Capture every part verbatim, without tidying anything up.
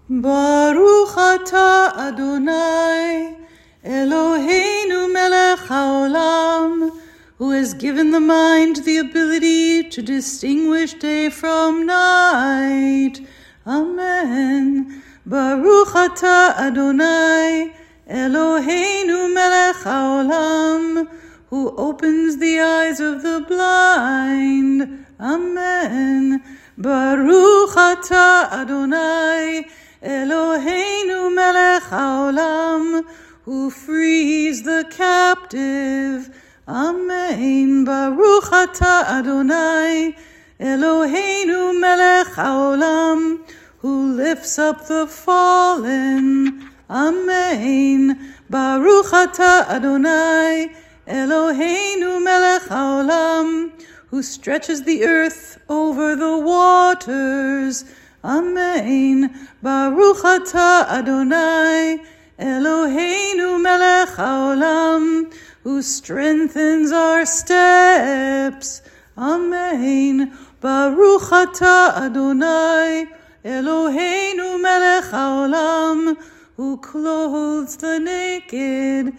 Baruch atah Adonai, Eloheinu melech haolam, who has given the mind the ability to distinguish day from night. Amen. Baruch atah Adonai, Eloheinu melech haolam, who opens the eyes of the blind. Amen. Baruch atah Adonai, Eloheinu melech haolam, who frees the captive. Amen. Baruch atah Adonai, Eloheinu melech haolam, who lifts up the fallen. Amen. Baruch atah Adonai, Eloheinu melech haolam, who stretches the earth over the waters. Amen. Baruch atah Adonai, Eloheinu melech haolam, who strengthens our steps. Amen. Baruch atah Adonai, Eloheinu melech haolam, who clothes the naked.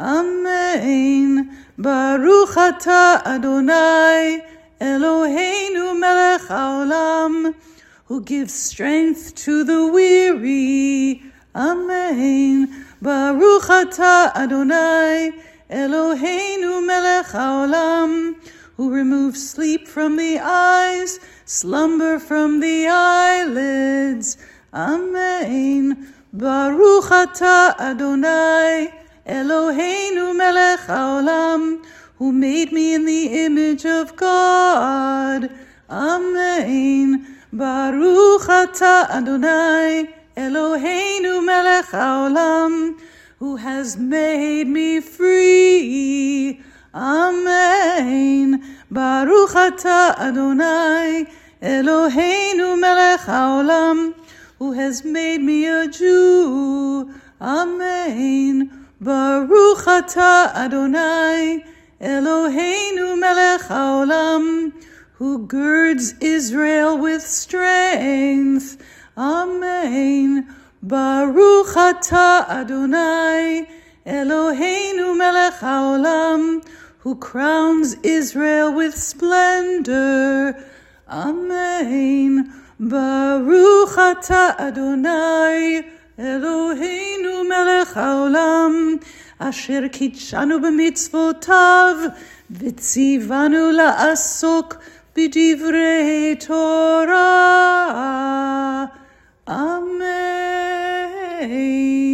Amen. Baruch atah Adonai, Eloheinu melech haolam, who gives strength to the weary. Amen. Baruch atah Adonai, Eloheinu melech haolam, who removes sleep from the eyes, slumber from the eyelids. Amen. Baruch atah Adonai, Eloheinu melech haolam, who made me in the image of God. Amen. Baruch atah Adonai, Eloheinu melech haolam, who has made me free. Amen. Baruch atah Adonai, Eloheinu melech haolam, who has made me a Jew. Amen. Baruch atah Adonai, Eloheinu melech haolam, who girds Israel with strength. Amen. Baruch atah Adonai, Eloheinu melech haolam, who crowns Israel with splendor. Amen. Baruch atah Adonai, Eloheinu melech haolam, asher kitshanu b'mitzvotav, v'tzivanu la'asok b'divrei Torah. Amen.